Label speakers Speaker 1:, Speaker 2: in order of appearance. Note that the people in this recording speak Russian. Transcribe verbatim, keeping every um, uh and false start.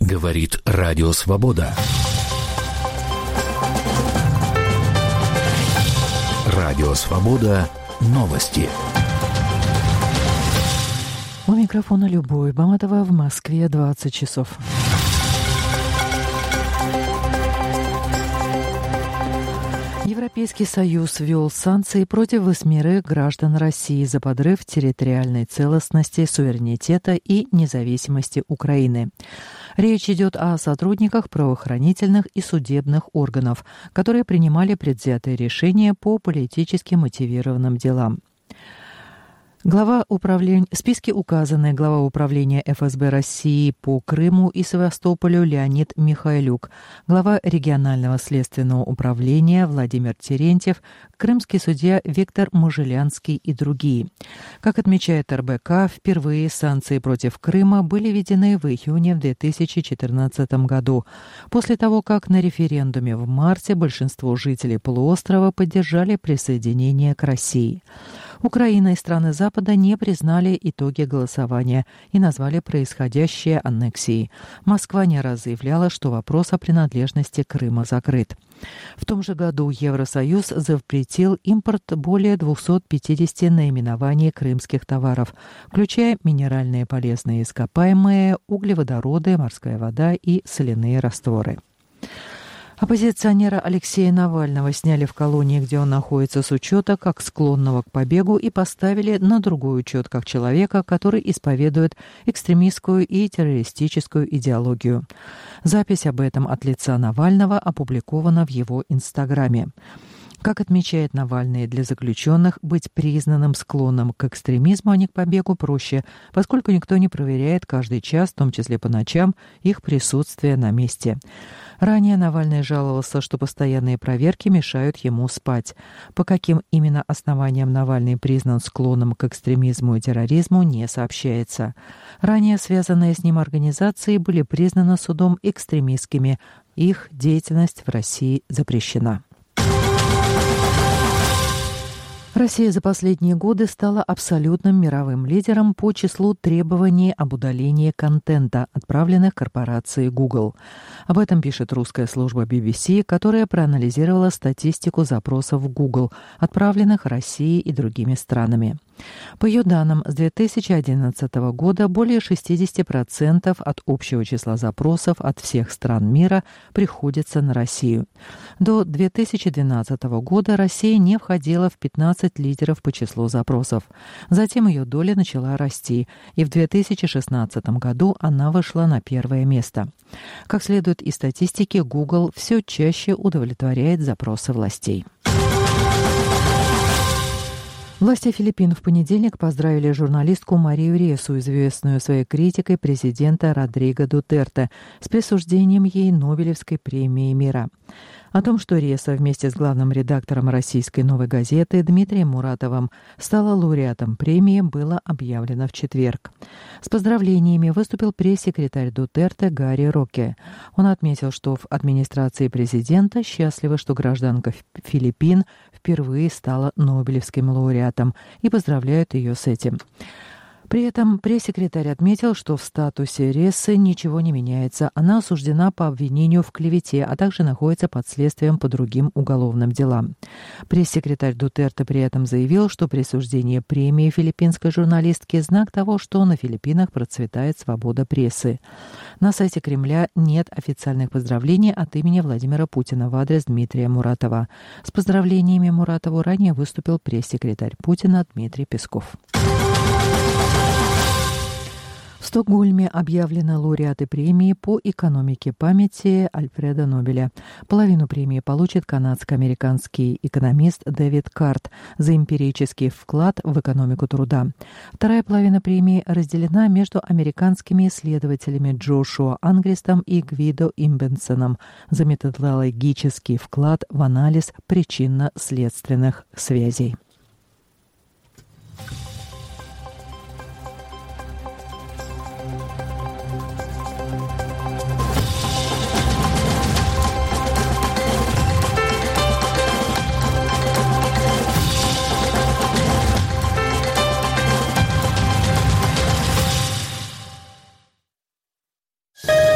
Speaker 1: Говорит Радио Свобода. Радио Свобода. Новости.
Speaker 2: У микрофона Любовь Баматова, в Москве двадцать часов. Европейский Союз ввел санкции против восьмерых граждан России за подрыв территориальной целостности, суверенитета и независимости Украины. Речь идет о сотрудниках правоохранительных и судебных органов, которые принимали предвзятые решения по политически мотивированным делам. Глава управления... В списке указаны глава управления эф эс бэ России по Крыму и Севастополю Леонид Михайлюк, глава регионального следственного управления Владимир Терентьев, крымский судья Виктор Мужелянский и другие. Как отмечает эр бэ ка, впервые санкции против Крыма были введены в июне в две тысячи четырнадцатом году, после того, как на референдуме в марте большинство жителей полуострова поддержали присоединение к России. Украина и страны Запада не признали итоги голосования и назвали происходящее аннексией. Москва не раз заявляла, что вопрос о принадлежности Крыма закрыт. В том же году Евросоюз запретил импорт более двухсот пятидесяти наименований крымских товаров, включая минеральные полезные ископаемые, углеводороды, морская вода и соляные растворы. Оппозиционера Алексея Навального сняли в колонии, где он находится, с учета как склонного к побегу, и поставили на другой учет как человека, который исповедует экстремистскую и террористическую идеологию. Запись об этом от лица Навального опубликована в его Инстаграме. Как отмечает Навальный, для заключенных быть признанным склонным к экстремизму, а не к побегу, проще, поскольку никто не проверяет каждый час, в том числе по ночам, их присутствие на месте. Ранее Навальный жаловался, что постоянные проверки мешают ему спать. По каким именно основаниям Навальный признан склонным к экстремизму и терроризму, не сообщается. Ранее связанные с ним организации были признаны судом экстремистскими. Их деятельность в России запрещена. Россия за последние годы стала абсолютным мировым лидером по числу требований об удалении контента, отправленных корпорацией Google. Об этом пишет русская служба би би си, которая проанализировала статистику запросов Google, отправленных Россией и другими странами. По ее данным, с две тысячи одиннадцатого года более шестьдесят процентов от общего числа запросов от всех стран мира приходится на Россию. До две тысячи двенадцатого года Россия не входила в пятнадцать лидеров по числу запросов. Затем ее доля начала расти, и в две тысячи шестнадцатом году она вышла на первое место. Как следует из статистики, Google все чаще удовлетворяет запросы властей. Власти Филиппин в понедельник поздравили журналистку Марию Ресу, известную своей критикой президента Родриго Дутерте, с присуждением ей Нобелевской премии мира. О том, что Реса вместе с главным редактором российской «Новой газеты» Дмитрием Муратовым стала лауреатом премии, было объявлено в четверг. С поздравлениями выступил пресс-секретарь Дутерте Гарри Роке. Он отметил, что в администрации президента счастливы, что гражданка Филиппин впервые стала Нобелевским лауреатом, и поздравляют ее с этим. При этом пресс-секретарь отметил, что в статусе Ресы ничего не меняется. Она осуждена по обвинению в клевете, а также находится под следствием по другим уголовным делам. Пресс-секретарь Дутерте при этом заявил, что присуждение премии филиппинской журналистке – знак того, что на Филиппинах процветает свобода прессы. На сайте Кремля нет официальных поздравлений от имени Владимира Путина в адрес Дмитрия Муратова. С поздравлениями Муратову ранее выступил пресс-секретарь Путина Дмитрий Песков. В Стокгольме объявлены лауреаты премии по экономике памяти Альфреда Нобеля. Половину премии получит канадско-американский экономист Дэвид Карт за эмпирический вклад в экономику труда. Вторая половина премии разделена между американскими исследователями Джошуа Ангристом и Гвидо Имбенсоном за методологический вклад в анализ причинно-следственных связей.